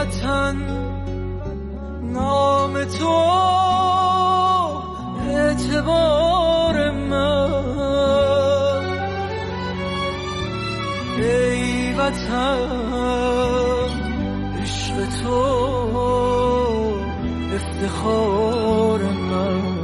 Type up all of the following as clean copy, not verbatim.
وطن نام تو اعتبار من، ای وطن عشق تو افتخار من.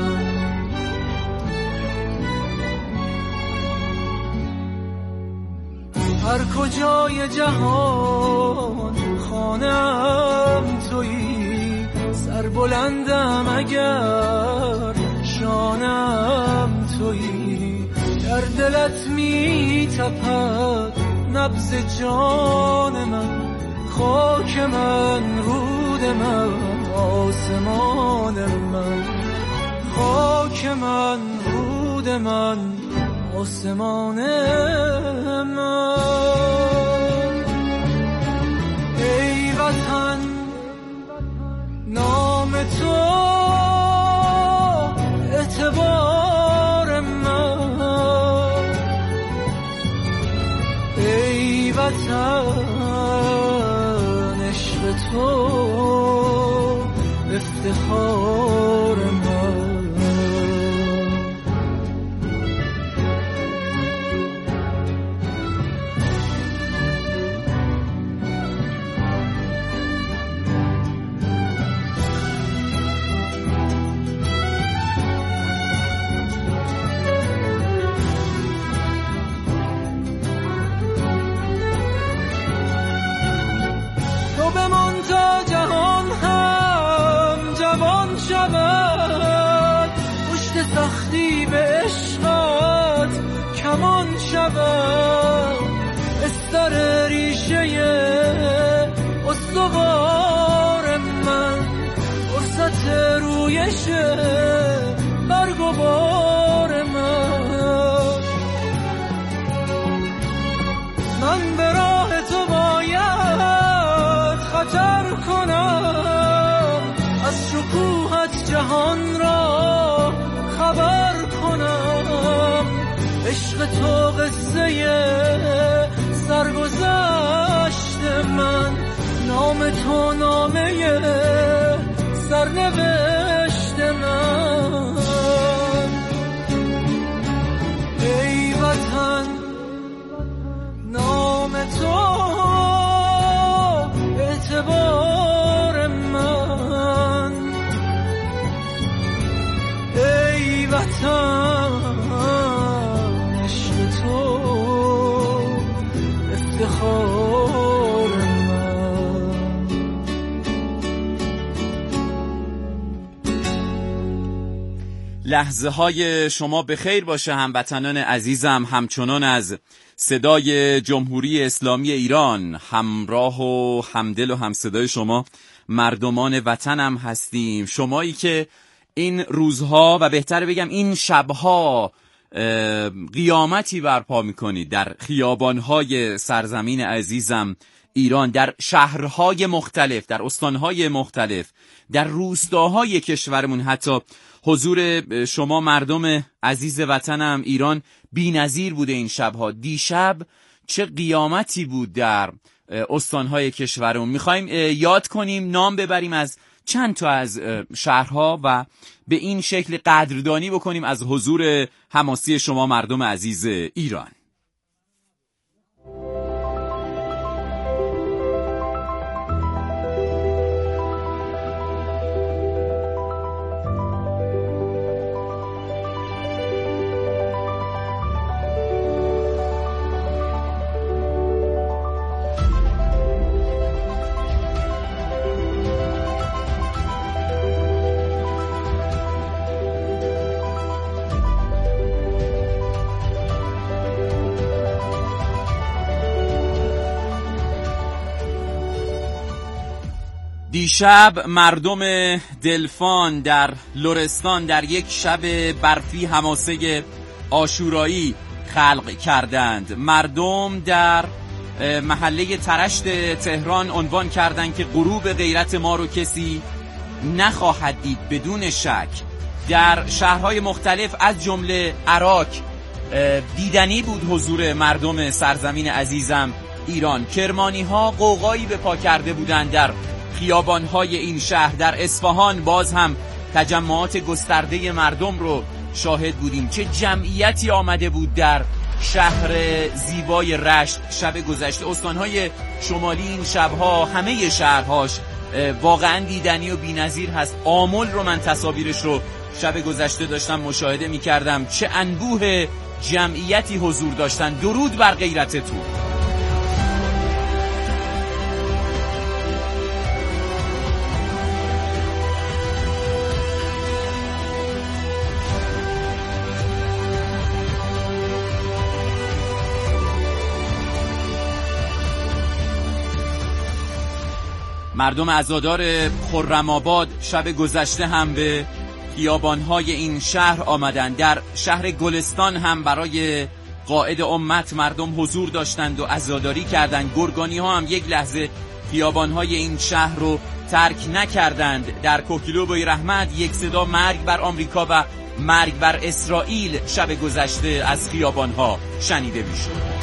هر کجای جهان خانم تویی، سر بلندم اگر شانم تویی، در دلت می تپد نبض جان من، خاک من رود من آسمان من، خاک من رود من آسمان من. ای وطن نام تو اعتبار من، ای وطن عشق تو افتخار من. سختی به عشقت کمان شود، استر ریشه استوار من، فرصت رویش برگ و بار من. من به راه تو باید خطر کنم، از شکوهت جهان را خبر کنم. عشق تو قصه سرگذشت من، نام تو نامه سرنوشت من. ای وطن نام تو اعتبار من، ای وطن عشق تو افتخار من. لحظه های شما به خیر باشه هموطنان عزیزم. همچنان از صدای جمهوری اسلامی ایران همراه و همدل و همصدای شما مردمان وطنم هستیم. شمایی که این روزها و بهتر بگم این شبها قیامتی برپا میکنید در خیابانهای سرزمین عزیزم ایران، در شهرهای مختلف، در استانهای مختلف، در روستاهای کشورمون. حتی حضور شما مردم عزیز وطنم ایران بی‌نظیر بوده این شبها. دیشب چه قیامتی بود در استانهای کشورمون. میخوایم یاد کنیم، نام ببریم از چند تا از شهرها و به این شکل قدردانی بکنیم از حضور حماسی شما مردم عزیز ایران. دیشب مردم دلفان در لرستان در یک شب برفی حماسه عاشورایی خلق کردند. مردم در محله ترشت تهران عنوان کردند که غروب غیرت ما رو کسی نخواهد دید بدون شک. در شهرهای مختلف از جمله عراق دیدنی بود حضور مردم سرزمین عزیزم ایران. کرمانی ها قوقایی به پا کرده بودند در خیابان های این شهر. در اصفهان باز هم تجمعات گسترده مردم رو شاهد بودیم. چه جمعیتی آمده بود در شهر زیبای رشت شب گذشته. استانهای شمالی این شبها همه شهرهاش واقعا دیدنی و بی‌نظیر هست. آمل رو من تصاویرش رو شب گذشته داشتم مشاهده می‌کردم، چه انبوه جمعیتی حضور داشتن. درود بر غیرت تو. مردم عزادار خرم‌آباد شب گذشته هم به خیابان‌های این شهر آمدن. در شهر گلستان هم برای قائد امت مردم حضور داشتند و عزاداری کردند. گرگانی‌ها هم یک لحظه خیابان‌های این شهر رو ترک نکردند. در کوکیلوبوی رحمت یک صدا مرگ بر آمریکا و مرگ بر اسرائیل شب گذشته از خیابان‌ها شنیده می‌شد.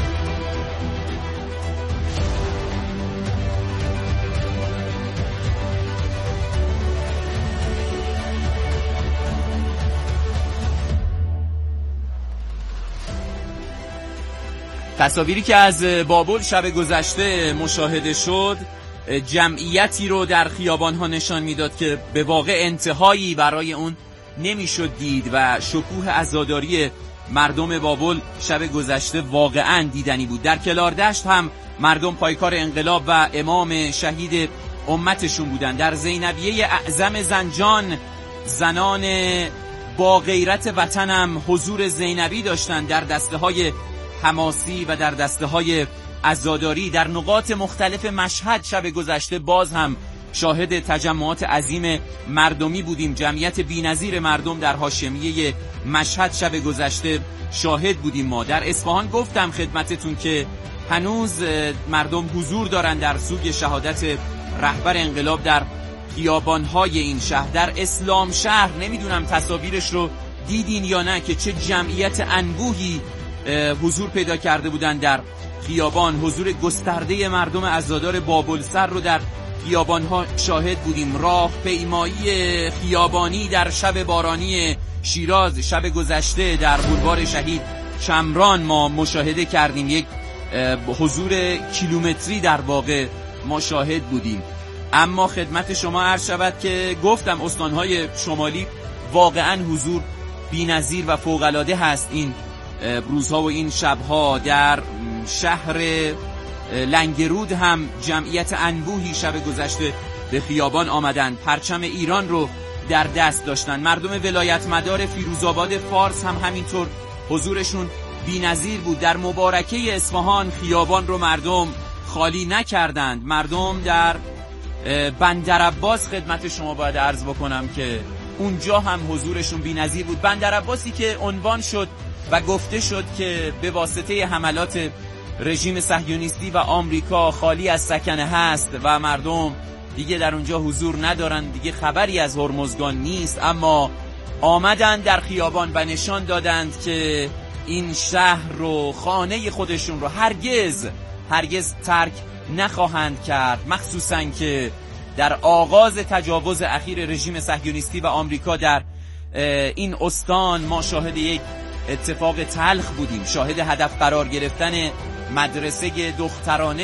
تصاویری که از بابل شب گذشته مشاهده شد جمعیتی رو در خیابان‌ها نشان میداد که به واقع انتهایی برای اون نمیشد دید و شکوه عزاداری مردم بابل شب گذشته واقعا دیدنی بود. در کلاردشت هم مردم پایکار انقلاب و امام شهید امتشون بودن. در زینبیه اعظم زنجان زنان با غیرت وطن هم حضور زینبی داشتن در دسته‌های حماسی و در دسته‌های عزاداری. در نقاط مختلف مشهد شب گذشته باز هم شاهد تجمعات عظیم مردمی بودیم. جمعیت بی‌نظیر مردم در هاشمیه مشهد شب گذشته شاهد بودیم. ما در اصفهان گفتم خدمتتون که هنوز مردم حضور دارن در سوگ شهادت رهبر انقلاب در خیابان‌های این شهر. در اسلام شهر نمیدونم تصاویرش رو دیدین یا نه که چه جمعیت انبوهی حضور پیدا کرده بودن در خیابان. حضور گسترده مردم عزادار بابلسر رو در خیابان‌ها شاهد بودیم. راه پیمایی خیابانی در شب بارانی شیراز شب گذشته در بولوار شهید شمران ما مشاهده کردیم. یک حضور کیلومتری در واقع ما شاهد بودیم. اما خدمت شما عرض شود که گفتم استان‌های شمالی واقعا حضور بی‌نظیر و فوق‌العاده هست این روزها و این شبها. در شهر لنگرود هم جمعیت انبوهی شب گذشته به خیابان آمدن، پرچم ایران رو در دست داشتن. مردم ولایت مدار فیروزآباد فارس هم همینطور حضورشون بی‌نظیر بود. در مبارکه اصفهان خیابان رو مردم خالی نکردند. مردم در بندرعباس خدمت شما باید عرض بکنم که اونجا هم حضورشون بی‌نظیر بود. بندرعباسی که عنوان شد و گفته شد که به واسطه حملات رژیم صهیونیستی و آمریکا خالی از سکنه هست و مردم دیگه در اونجا حضور ندارن، دیگه خبری از هرمزگان نیست، اما آمدن در خیابان و نشان دادند که این شهر رو، خانه خودشون رو هرگز ترک نخواهند کرد. مخصوصاً که در آغاز تجاوز اخیر رژیم صهیونیستی و آمریکا در این استان ما شاهد یک اتفاق تلخ بودیم. شاهد هدف قرار گرفتن مدرسه دخترانه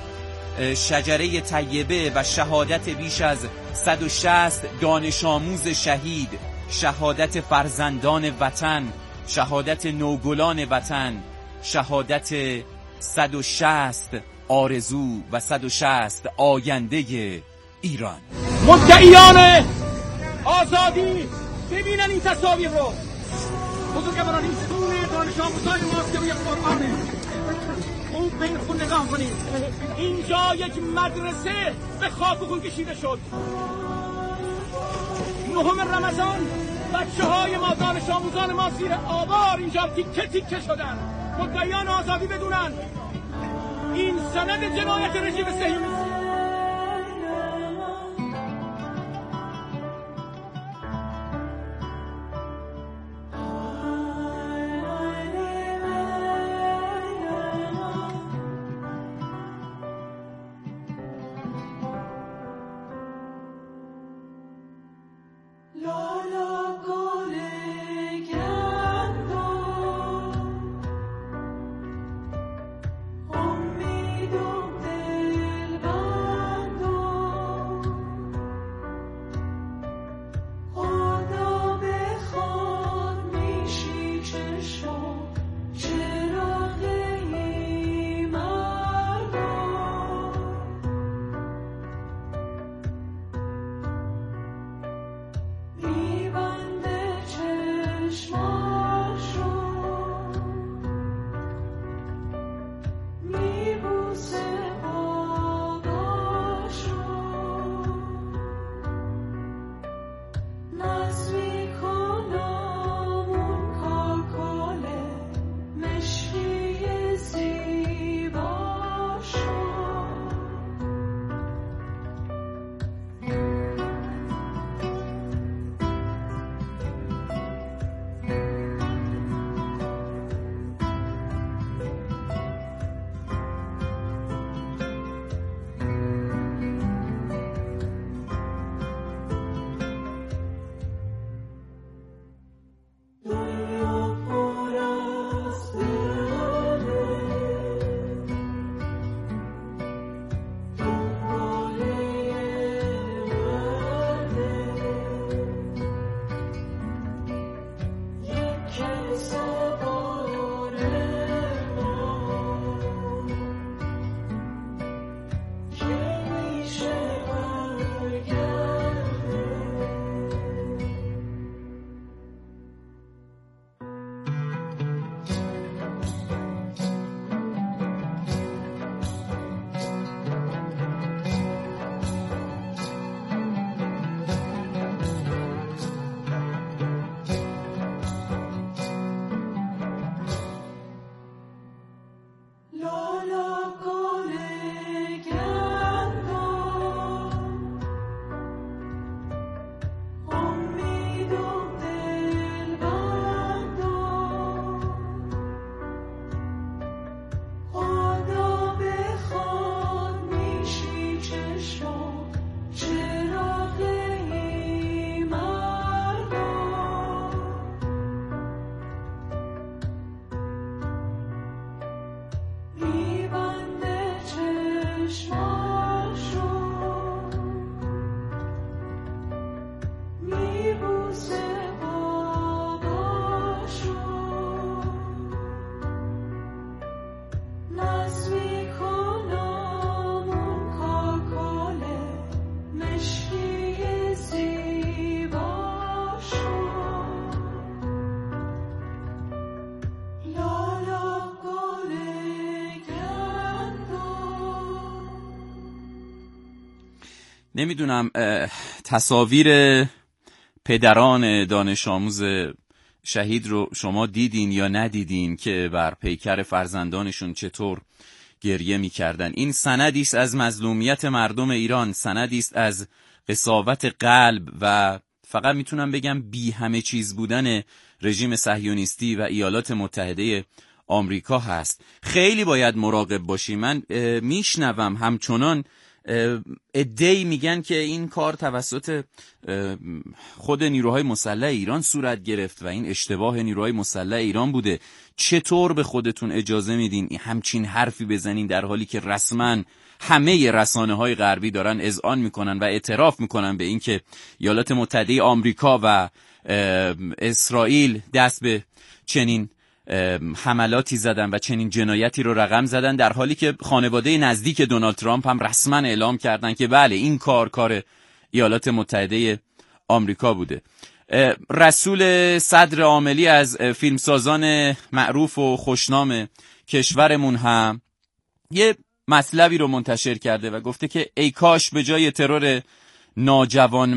شجره طیبه و شهادت بیش از 160 دانش آموز شهید، شهادت فرزندان وطن، شهادت نوگلان وطن، شهادت 160 آرزو و 160 آینده ایران. مدعیان آزادی ببینن این تصاویر رو. بزرگواران این ستون دانش آموزان ماست که روی قرآنه. خوب به این خون نگاه کنید. اینجا یک مدرسه به خاک و خون کشیده شد. 9 رمضان بچه‌های ما، دانش آموزان ما زیر آوار اینجا تیکه تیکه شدن. مدعیان آزادی بدونن این سند جنایت رژیم صهیونیستی. نمیدونم تصاویر پدران دانش آموز شهید رو شما دیدین یا ندیدین که بر پیکر فرزندانشون چطور گریه می‌کردن. این سندی است از مظلومیت مردم ایران، سندی است از قساوت قلب و فقط میتونم بگم بی همه چیز بودن رژیم صهیونیستی و ایالات متحده آمریکا هست. خیلی باید مراقب باشیم. من میشنوم همچنان ادعی میگن که این کار توسط خود نیروهای مسلح ایران صورت گرفت و این اشتباه نیروهای مسلح ایران بوده. چطور به خودتون اجازه میدین همچین حرفی بزنین در حالی که رسما همه رسانه‌های غربی دارن اذعان میکنن و اعتراف میکنن به اینکه ایالات متحده آمریکا و اسرائیل دست به چنین حملاتی زدن و چنین جنایتی رو رقم زدن، در حالی که خانواده نزدیک دونالد ترامپ هم رسما اعلام کردن که بله این کار ایالات متحده آمریکا بوده. رسول صدر عاملی از فیلمسازان معروف و خوشنام کشورمون هم یه مطلبی رو منتشر کرده و گفته که ای کاش به جای ترور ناجوان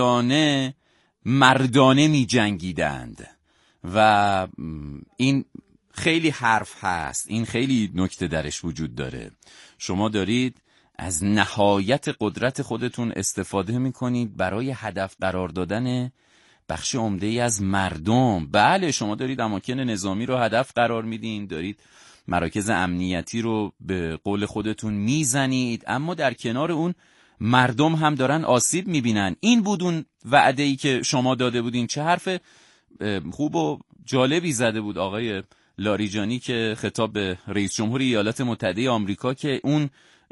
مردانه می جنگیدند و این خیلی حرف هست، این خیلی نکته درش وجود داره. شما دارید از نهایت قدرت خودتون استفاده میکنید برای هدف قرار دادن بخش عمده‌ای از مردم. بله شما دارید اماکن نظامی رو هدف قرار میدین، دارید مراکز امنیتی رو به قول خودتون میزنید، اما در کنار اون مردم هم دارن آسیب میبینن. این بود اون وعده‌ای که شما داده بودین. چه حرف خوب و جالبی زده بود آقای لاریجانی که خطاب به رئیس جمهور ایالات متحده آمریکا که اون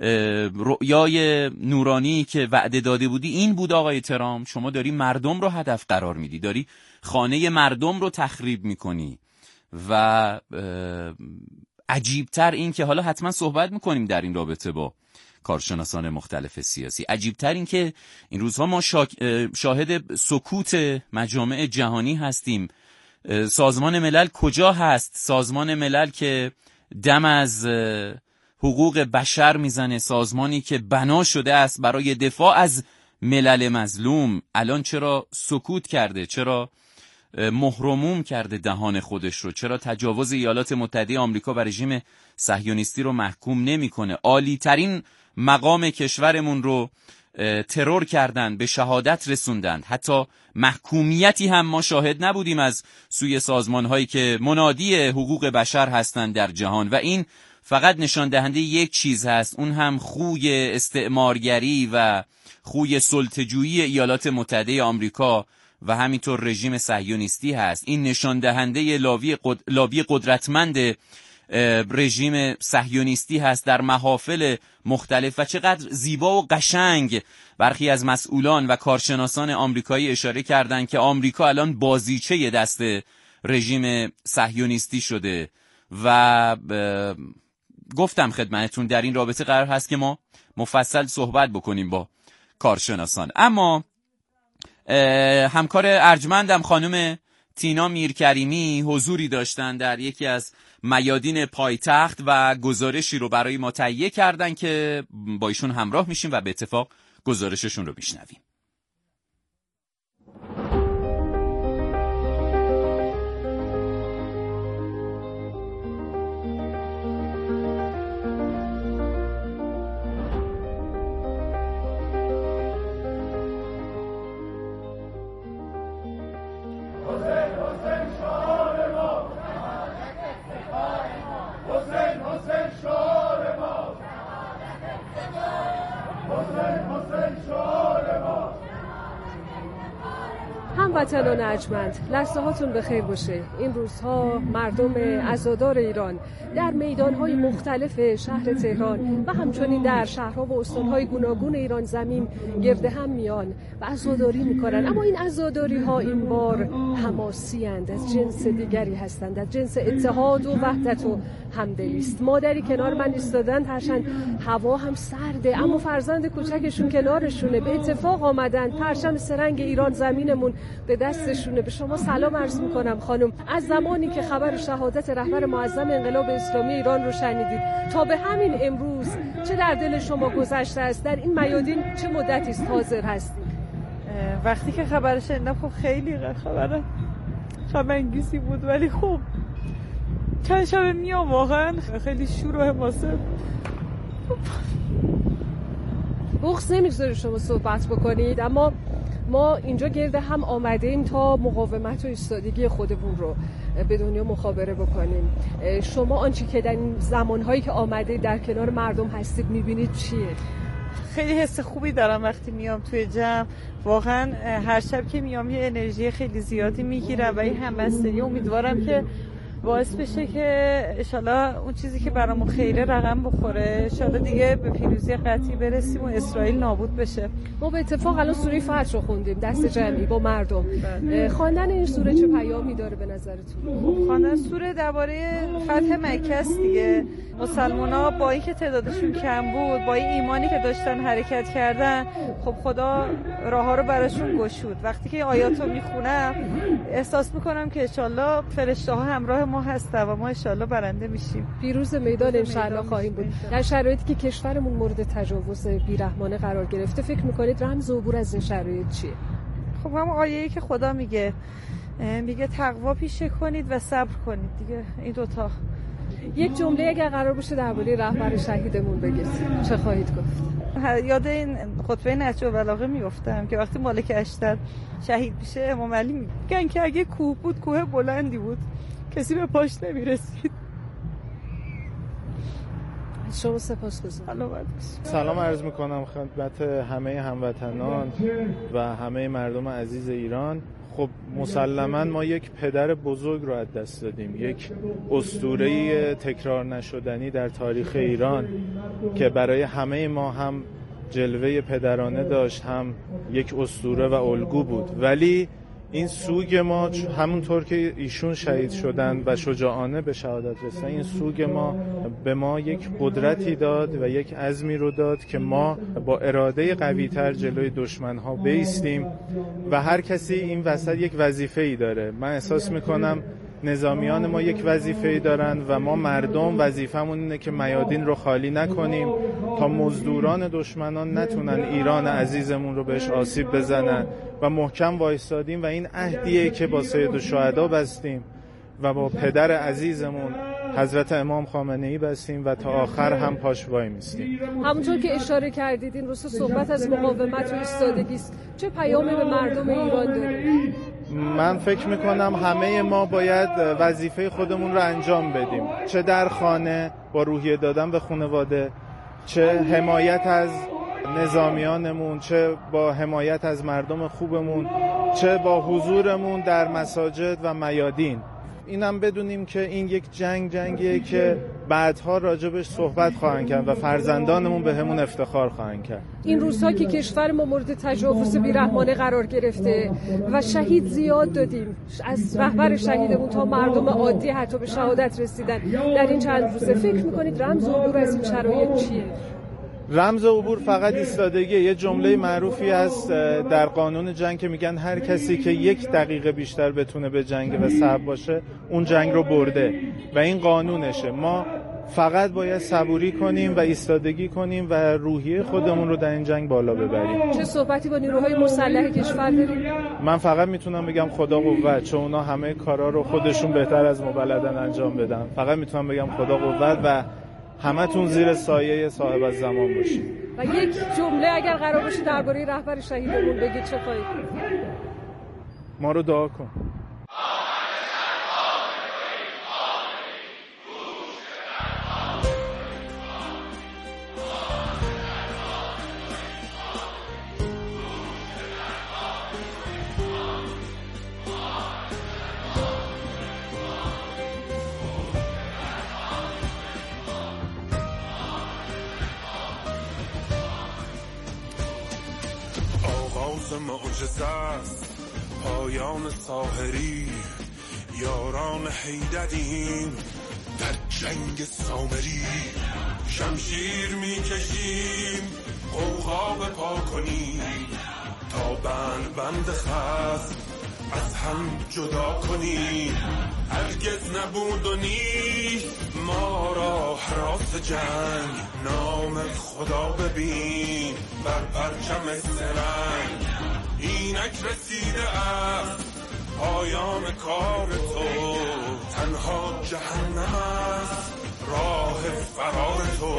رؤیای نورانی که وعده داده بودی این بود آقای ترامپ، شما داری مردم رو هدف قرار میدی، داری خانه مردم رو تخریب میکنی. و عجیبتر این که حالا حتما صحبت میکنیم در این رابطه با کارشناسان مختلف سیاسی، عجیبتر این که این روزها ما شاهد سکوت مجامع جهانی هستیم. سازمان ملل کجا هست؟ سازمان ملل که دم از حقوق بشر میزنه، سازمانی که بنا شده است برای دفاع از ملل مظلوم، الان چرا سکوت کرده؟ چرا محرموم کرده دهان خودش رو؟ چرا تجاوز ایالات متحده آمریکا بر رژیم صهیونیستی رو محکوم نمیکنه؟ عالی ترین مقام کشورمون رو ترور کردن، به شهادت رسوندن. حتی محکومیتی هم ما شاهد نبودیم از سوی سازمان‌هایی که منادی حقوق بشر هستند در جهان. و این فقط نشان دهنده یک چیز هست، اون هم خوی استعمارگری و خوی سلطه‌جویی ایالات متحده آمریکا و همینطور رژیم صهیونیستی هست. این نشان دهنده لابی قدرتمند رژیم صهیونیستی هست در محافل مختلف. و چقدر زیبا و قشنگ برخی از مسئولان و کارشناسان آمریکایی اشاره کردند که آمریکا الان بازیچه دست رژیم صهیونیستی شده. و گفتم خدمتتون در این رابطه قرار هست که ما مفصل صحبت بکنیم با کارشناسان. اما همکار ارجمندم خانم تینا میرکریمی حضوری داشتن در یکی از میادین پایتخت و گزارشی رو برای ما تهیه کردن که با ایشون همراه میشیم و به اتفاق گزارششون رو میشنویم. هموطنان ارجمند، لحظه هاتون بخیر باشه. این روزها مردم عزادار ایران در میدانهای مختلف شهر تهران و همچنین در شهرها و استانهای گوناگون ایران زمین گرد هم میان و عزاداری میکنن. اما این عزاداری ها این بار حماسی اند، از جنس دیگری هستند، از جنس اتحاد و وحدت و همدلی است. مادری کنار من ایستادن، هرچند هوا هم سرده، اما فرزند کوچکشون کنارشونه، به اتفاق آمدن. پرچم سرنگ ایران زمینمون به دستشونه. به شما سلام عرض میکنم خانم. از زمانی که خبر شهادت رهبر معظم انقلاب اسلامی ایران رو شنیدید تا به همین امروز چه در دل شما گذشته است؟ در این میادین چه مدتی است حاضر هستید؟ وقتی که خبر شنیدم خب خیلی خبر غم انگیزی بود، ولی خب چند شب میام واقعا خیلی شور و حماسه. بغض نمیذاره شما صحبت بکنید، اما ما اینجا گرد هم آمده ایم تا مقاومت و ایستادگی خودمون رو به دنیا مخابره بکنیم. شما آنچه که در این زمانهایی که آمده در کنار مردم هستید میبینید چیه؟ خیلی حس خوبی دارم وقتی میام توی جمع. واقعا هر شب که میام یه انرژی خیلی زیادی میگیرم و این همبستگی امیدوارم که باعث بشه که انشالله اون چیزی که برامون خیره رقم بخوره، انشالله دیگه به پیروزی قطعی برسیم و اسرائیل نابود بشه. ما به اتفاق الان سوره فتح رو خوندیم دست جمعی با مردم. خواندن این سوره چه پیامی داره به نظرتون؟ خواندن سوره درباره فتح مکه است دیگه. مسلمان‌ها با اینکه تعدادشون کم بود، با این ایمانی که داشتن حرکت کردن، خب خدا راه‌ها رو براشون گشود. وقتی که آیات رو میخونم احساس میکنم که انشالله فرشته‌ها همراه ما هستن و ما انشالله برنده میشیم. پیروز میدان انشالله خواهیم بود. در شرایطی که کشورمون مورد تجاوز بیرحمانه قرار گرفته، فکر میکنید رمز عبور از این شرایط چیه؟ خب هم آیه‌ای که خدا میگه تقوا پیشه کنید و صبر کنید دیگه، این دوتا. یک جمله اگر قرار باشه درباره رهبر شهیدمون بگید چه خواهید گفت؟ یاد این خطبه نهج البلاغه میافتم که وقتی مالک اشتر شهید میشه امام علی میگن که اگه کوه بود، کوه بلندی بود، کسی به پاش نمیرسید. شما سپاسگزارم. سلام عرض میکنم خدمت همه هموطنان و همه مردم عزیز ایران. خب مسلماً ما یک پدر بزرگ رو از دست دادیم، یک اسطوره تکرار نشدنی در تاریخ ایران که برای همه ما هم جلوه پدرانه داشت، هم یک اسطوره و الگو بود. ولی این سوگ ما همونطور که ایشون شهید شدن و شجاعانه به شهادت رسیدن، این سوگ ما به ما یک قدرتی داد و یک عزمی رو داد که ما با اراده قوی‌تر جلوی دشمن‌ها بایستیم و هر کسی این وسط یک وظیفه‌ای داره. من احساس می‌کنم نظامیان ما یک وظیفه‌ای دارن و ما مردم وظیفمون اینه که میادین رو خالی نکنیم تا مزدوران دشمنان نتونن ایران عزیزمون رو بهش آسیب بزنن و محکم وایستادیم و این عهدیه که با سید الشهدا بستیم و با پدر عزیزمون حضرت امام خامنه‌ای بستیم و تا آخر هم پاش وای میستیم. همونطور که اشاره کردید این روزا صحبت از مقاومت و ایستادگی است. چه پیامی به مردم ایران داره؟ من فکر میکنم همه ما باید وظیفه خودمون رو انجام بدیم، چه در خانه با روحیه دادن به خانواده، چه حمایت از نظامیانمون، چه با حمایت از مردم خوبمون، چه با حضورمون در مساجد و میادین. اینم بدونیم که این یک جنگیه که بعدها راجبش صحبت خواهند کرد و فرزندانمون به همون افتخار خواهند کرد. این روزها که کشور ما مورد تجاوز بیرحمانه قرار گرفته و شهید زیاد دادیم، از رهبر شهیدمون تا مردم عادی حتی به شهادت رسیدن در این چند روزه، فکر میکنید رمز عبور از این شرایط چیه؟ رمز عبور فقط ایستادگی. یه جمله معروفی هست در قانون جنگ که میگن هر کسی که 1 دقیقه بیشتر بتونه به جنگ و صبر باشه اون جنگ رو برده و این قانونشه. ما فقط باید صبوری کنیم و ایستادگی کنیم و روحیه خودمون رو در این جنگ بالا ببریم. چه صحبتی با نیروهای مسلح کشور داریم؟ من فقط میتونم بگم خدا قوت، چون اونا همه کارا رو خودشون بهتر از ما بلدن انجام بدن. فقط میتونم بگم خدا قوت و همتون زیر سایه صاحب الزمان باشید. و یک جمله اگر قرار باشه درباره رهبر شهیدمون بگید چه خواهید؟ ما رو دعا کن. معجزه است پایان ساحری، یاران حیدریم در جنگ سامری شمشیر میکشیم غوغا بپا کنیم تا بند خصم از هم جدا کنیم هرگز نبود و نیست ما را هراس جنگ نام خدا ببین بر پرچم سرنگ اینک رسیده است پایان کار تو تنها جهنم است راه فرار تو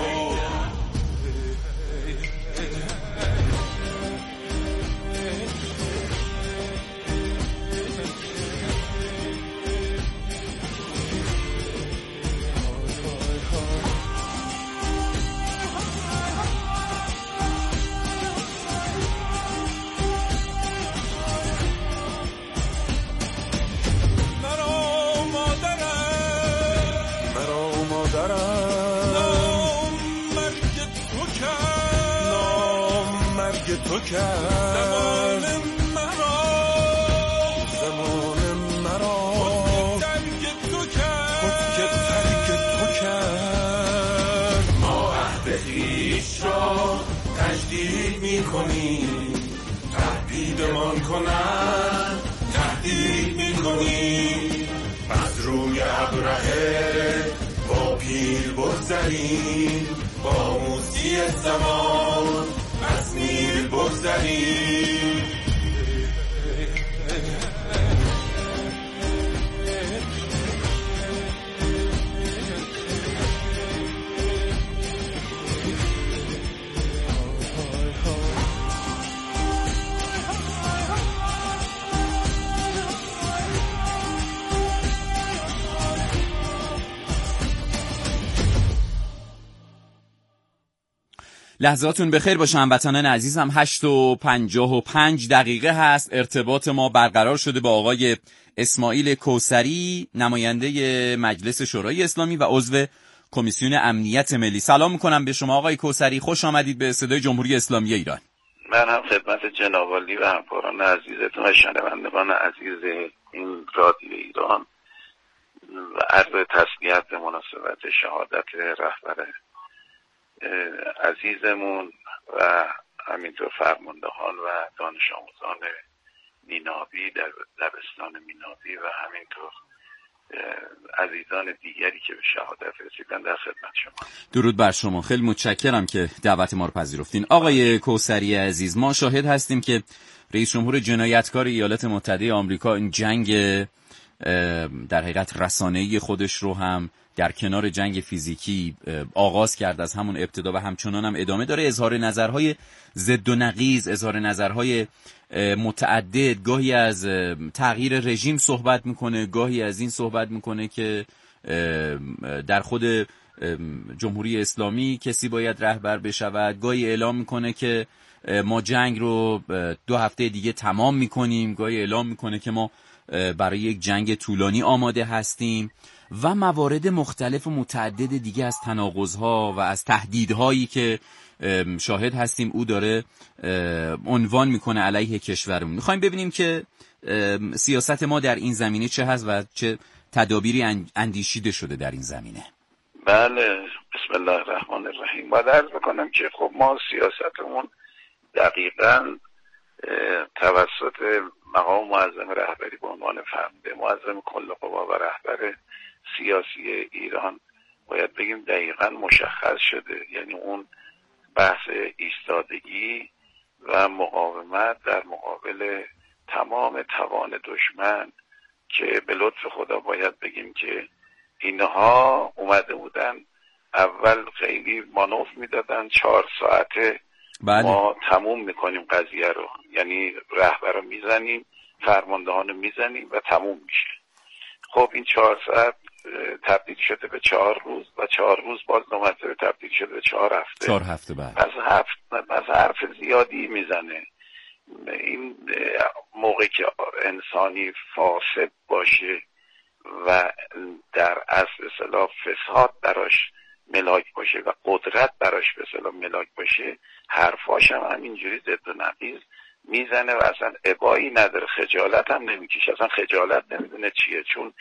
زمان مرا خود که ترک تو کرد ما عهد خویش را تجدید می کنیم تهدیدمان کنند تهدید می کنیم از روی ابرهه با پیل بگذریم با موسی زمان از نیل بگذریم لحظاتون بخیر باشه هموطنان عزیزم. 8:55 هست. ارتباط ما برقرار شده با آقای اسماعیل کوثری، نماینده مجلس شورای اسلامی و عضو کمیسیون امنیت ملی. سلام میکنم به شما آقای کوثری، خوش آمدید به صدای جمهوری اسلامی ایران. من هم خدمت جناب عالی و همکاران عزیزتون و شنوندگان عزیز این رادیو ایران و عرض تسلیت به مناسبت شهادت رهبر عزیزمون و همینطور فرماندهان و دانش آموزان مینابی در دبستان مینابی و همینطور عزیزان دیگری که به شهادت رسیدن در خدمت شما. درود بر شما، خیلی متشکرم که دعوت ما رو پذیرفتین. آقای کوثری عزیز، ما شاهد هستیم که رئیس جمهور جنایتکار ایالات متحده آمریکا این جنگ در حقیقت رسانه‌ای خودش رو هم در کنار جنگ فیزیکی آغاز کرد از همون ابتدا و همچنان هم ادامه داره. اظهار نظرهای ضد و نقیض، اظهار نظرهای متعدد، گاهی از تغییر رژیم صحبت میکنه، گاهی از این صحبت میکنه که در خود جمهوری اسلامی کسی باید رهبر بشود، گاهی اعلام میکنه که ما جنگ رو 2 هفته دیگه تمام میکنیم، گاهی اعلام میکنه که ما برای یک جنگ طولانی آماده هستیم و موارد مختلف و متعدد دیگه از تناقض‌ها و از تهدیدهایی که شاهد هستیم او داره عنوان میکنه علیه کشورمون. میخوایم ببینیم که سیاست ما در این زمینه چه هست و چه تدابیری اندیشیده شده در این زمینه. بله، بسم الله الرحمن الرحیم. باید عرض بکنم که خب ما سیاستمون دقیقاً توسط مقام معظم رهبری به عنوان فرمانده معظم کل قوا و رهبر سیاسی ایران باید بگیم دقیقاً مشخص شده. یعنی اون بحث ایستادگی و مقاومت در مقابل تمام توان دشمن که به لطف خدا باید بگیم که اینها اومده بودن اول خیلی مانور میدادن 4 ساعته ما تموم میکنیم قضیه رو، یعنی رهبر رو میزنیم، فرماندهان رو میزنیم و تموم میشه. خب این 4 ساعت تبدیل شده به 4 روز و 4 روز باز دوباره تبدیل شده به 4 هفته. 4 هفته بعد پس حرف زیادی میزنه. این موقعی که انسانی فاسد باشه و در اصل اصطلاح فساد براش ملاک باشه و قدرت براش به اصطلاح ملاک باشه، حرفاش هم همینجوری ضد و نقیض میزنه و اصلا ابایی نداره، خجالت هم نمیکشه، اصلا خجالت نمیدونه چیه، چون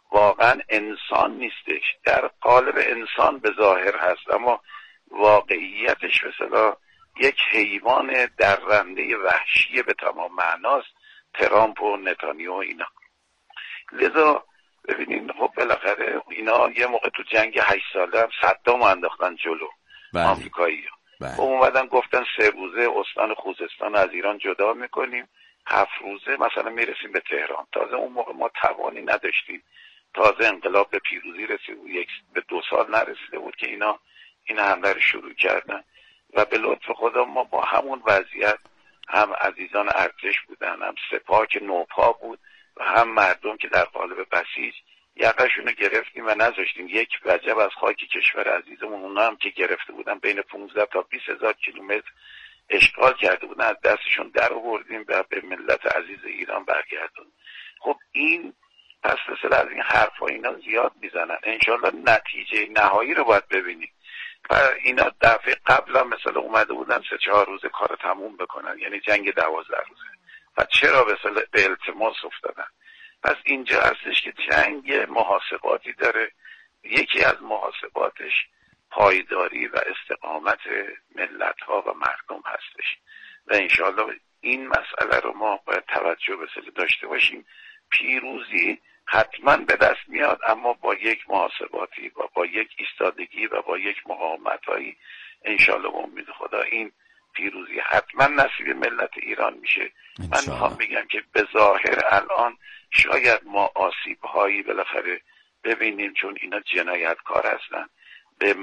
واقعا انسان نیستش، در قالب انسان به ظاهر هست اما واقعیتش مثلا یک حیوان درنده وحشی به تمام معناست، ترامپ و نتانیاهو اینا. لذا ببینید خب بالاخره اینا یه موقع تو جنگ 8 ساله هم صدام انداختن جلو آمریکایی‌ها. خب اومدن گفتن 3 روزه استان خوزستان از ایران جدا میکنیم، 7 روزه مثلا میرسیم به تهران. تازه اون موقع ما توانی نداشتیم، تازه انقلاب به پیروزی رسید، به 2 سال نرسیده بود که اینا این حمله رو شروع کردن و به لطف خدا ما با همون وضعیت هم عزیزان ارتش بودن، هم سپاه که نوپا بود و هم مردم که در قالب بسیج یقه‌شون رو گرفتیم و نذاشتیم یک وجب از خاک کشور عزیزمون، اونا هم که گرفته بودن بین 15 تا 20,000 کیلومتر اشغال کرده بودن، از دستشون در آوردیم و به ملت عزیز ایران برگردون. خب این پس مثلا از این حرفا اینا زیاد میزنن، انشالله نتیجه نهایی رو باید ببینیم. و اینا دفعه قبل هم مثلا اومده بودن 3-4 روزه کار تموم بکنن، یعنی جنگ 12 روزه، و چرا مثلا به التماس افتادن؟ پس اینجا هستش که جنگ محاسباتی داره، یکی از محاسباتش پایداری و استقامت ملت ها و مردم هستش و انشالله این مسئله رو ما باید توجه به داشته باشیم. پیروزی حتما به دست میاد اما با یک محاسباتی و با یک ایستادگی و با یک مقاومتایی انشالله با امید خدا این پیروزی حتما نصیب ملت ایران میشه. من میخوام بگم که به ظاهر الان شاید ما آسیب هایی بالاخره ببینیم چون اینا جنایتکار هستن،